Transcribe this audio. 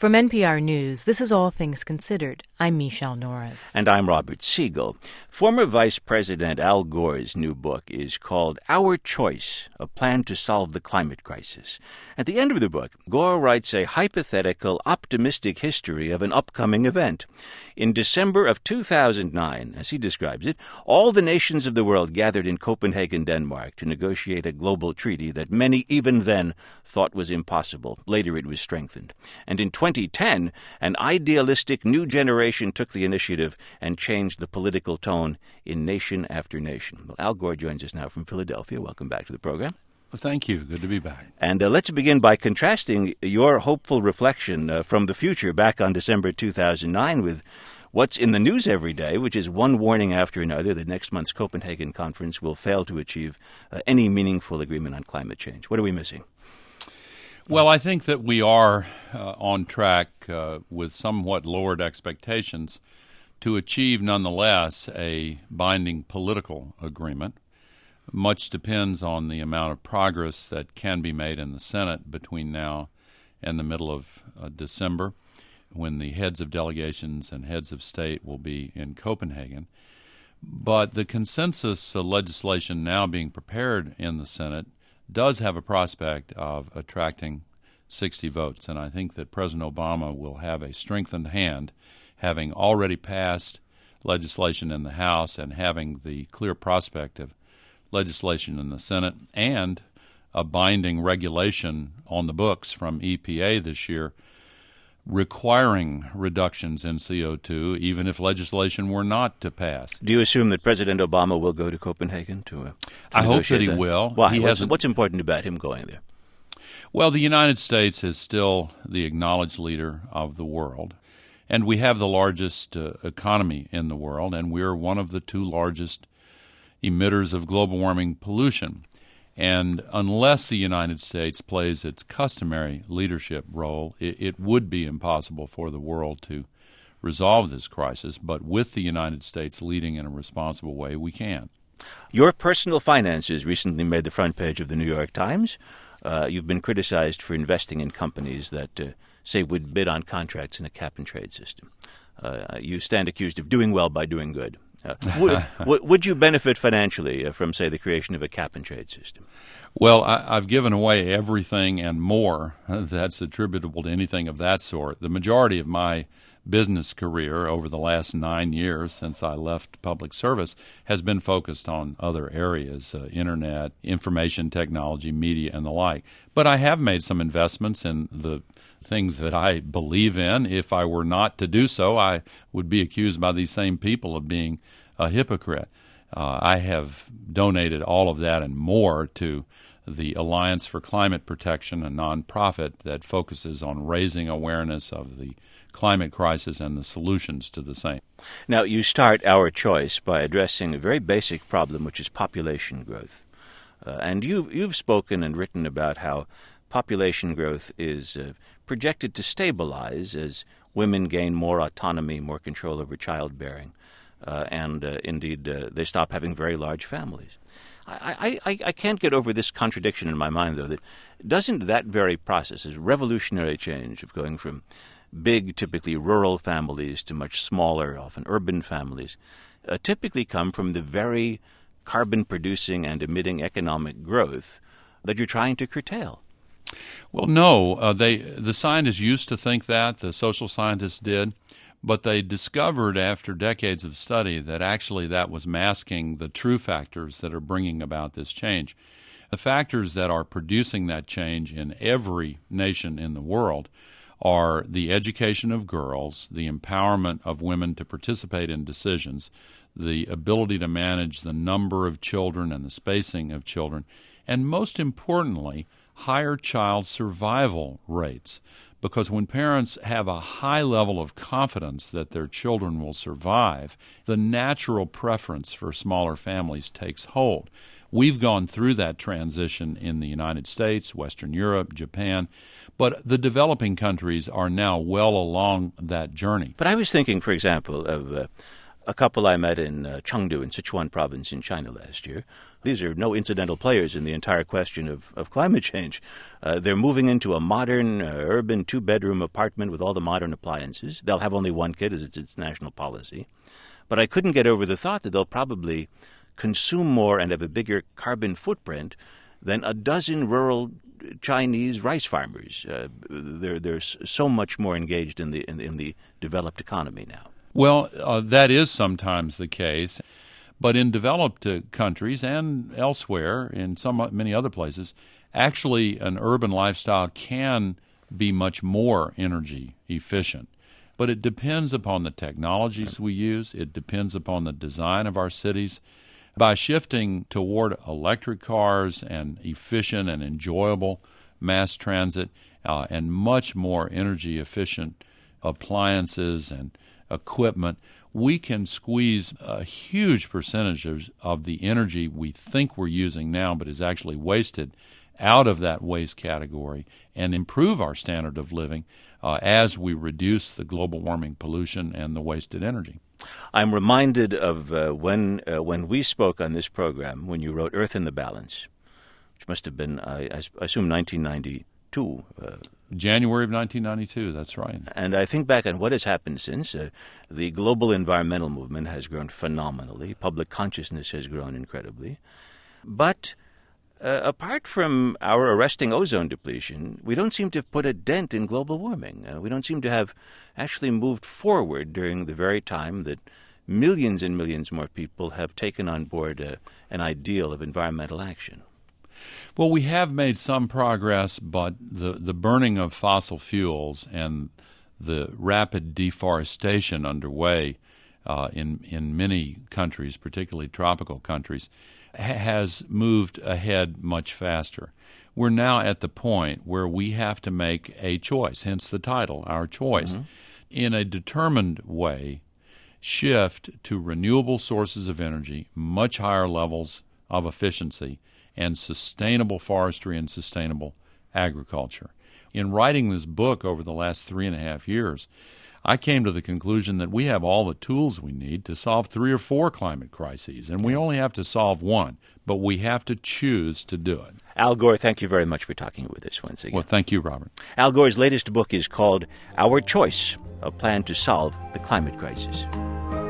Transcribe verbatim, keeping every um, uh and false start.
From N P R News, this is All Things Considered. I'm Michelle Norris. And I'm Robert Siegel. Former Vice President Al Gore's new book is called Our Choice, A Plan to Solve the Climate Crisis. At the end of the book, Gore writes a hypothetical, optimistic history of an upcoming event. In December of two thousand nine, as he describes it, all the nations of the world gathered in Copenhagen, Denmark, to negotiate a global treaty that many even then thought was impossible. Later it was strengthened. And in twenty ten, an idealistic new generation took the initiative and changed the political tone in nation after nation. Well, Al Gore joins us now from Philadelphia. Welcome back to the program. Well, thank you. Good to be back. And uh, let's begin by contrasting your hopeful reflection uh, from the future back on December two thousand nine with what's in the news every day, which is one warning after another that next month's Copenhagen conference will fail to achieve uh, any meaningful agreement on climate change. What are we missing? Well, I think that we are uh, on track uh, with somewhat lowered expectations to achieve, nonetheless, a binding political agreement. Much depends on the amount of progress that can be made in the Senate between now and the middle of uh, December, when the heads of delegations and heads of state will be in Copenhagen. But the consensus uh, legislation now being prepared in the Senate does have a prospect of attracting sixty votes, and I think that President Obama will have a strengthened hand, having already passed legislation in the House and having the clear prospect of legislation in the Senate and a binding regulation on the books from E P A this year requiring reductions in C O two, even if legislation were not to pass. Do you assume that President Obama will go to Copenhagen to, uh, to I hope that he that? will. Why? He what's, hasn't... what's important about him going there? Well, the United States is still the acknowledged leader of the world, and we have the largest uh, economy in the world, and we're one of the two largest emitters of global warming pollution. And unless the United States plays its customary leadership role, it, it would be impossible for the world to resolve this crisis. But with the United States leading in a responsible way, we can. Your personal finances recently made the front page of the New York Times. Uh, you've been criticized for investing in companies that, uh, say, would bid on contracts in a cap-and-trade system. Uh, you stand accused of doing well by doing good. Uh, would, w- would you benefit financially uh, from, say, the creation of a cap-and-trade system? Well, I, I've given away everything and more that's attributable to anything of that sort. The majority of my business career over the last nine years since I left public service has been focused on other areas, uh, internet, information technology, media, and the like. But I have made some investments in the things that I believe in. If I were not to do so, I would be accused by these same people of being a hypocrite. Uh, I have donated all of that and more to the Alliance for Climate Protection, a nonprofit that focuses on raising awareness of the climate crisis and the solutions to the same. Now, you start Our Choice by addressing a very basic problem, which is population growth. Uh, and you, you've spoken and written about how population growth is uh, projected to stabilize as women gain more autonomy, more control over childbearing, uh, and uh, indeed uh, they stop having very large families. I, I, I can't get over this contradiction in my mind, though, that doesn't that very process, this revolutionary change of going from big, typically rural families to much smaller, often urban families, uh, typically come from the very carbon-producing and emitting economic growth that you're trying to curtail? Well, no. Uh, they the scientists used to think that, the social scientists did, but they discovered after decades of study that actually that was masking the true factors that are bringing about this change. The factors that are producing that change in every nation in the world are the education of girls, the empowerment of women to participate in decisions, the ability to manage the number of children and the spacing of children, and most importantly, higher child survival rates. Because when parents have a high level of confidence that their children will survive, the natural preference for smaller families takes hold. We've gone through that transition in the United States, Western Europe, Japan, but the developing countries are now well along that journey. But I was thinking, for example, of uh, a couple I met in uh, Chengdu in Sichuan province in China last year these are no incidental players in the entire question of, of climate change. Uh, they're moving into a modern, uh, urban two-bedroom apartment with all the modern appliances. They'll have only one kid, as it's its national policy. But I couldn't get over the thought that they'll probably consume more and have a bigger carbon footprint than a dozen rural Chinese rice farmers. Uh, they're they're so much more engaged in the in the, in the developed economy now. Well, uh, that is sometimes the case, but in developed uh, countries and elsewhere, in some many other places, actually an urban lifestyle can be much more energy efficient. But it depends upon the technologies we use. It depends upon the design of our cities. By shifting toward electric cars and efficient and enjoyable mass transit uh, and much more energy efficient appliances and equipment, we can squeeze a huge percentage of, of the energy we think we're using now but is actually wasted out of that waste category and improve our standard of living uh, as we reduce the global warming pollution and the wasted energy. I'm reminded of uh, when uh, when we spoke on this program, when you wrote Earth in the Balance, which must have been, I, I assume, nineteen ninety-two. Uh, January of nineteen ninety-two, that's right. And I think back on what has happened since. Uh, the global environmental movement has grown phenomenally. Public consciousness has grown incredibly. But uh, apart from our arresting ozone depletion, we don't seem to have put a dent in global warming. Uh, we don't seem to have actually moved forward during the very time that millions and millions more people have taken on board uh, an ideal of environmental action. Well, we have made some progress, but the, the burning of fossil fuels and the rapid deforestation underway uh, in, in many countries, particularly tropical countries, ha- has moved ahead much faster. We're now at the point where we have to make a choice, hence the title, Our Choice, mm-hmm. in a determined way, shift to renewable sources of energy, much higher levels of efficiency, and sustainable forestry and sustainable agriculture. In writing this book over the last three and a half years, I came to the conclusion that we have all the tools we need to solve three or four climate crises, and we only have to solve one, but we have to choose to do it. Al Gore, thank you very much for talking with us once again. Well, thank you, Robert. Al Gore's latest book is called Our Choice, a plan to solve the climate crisis.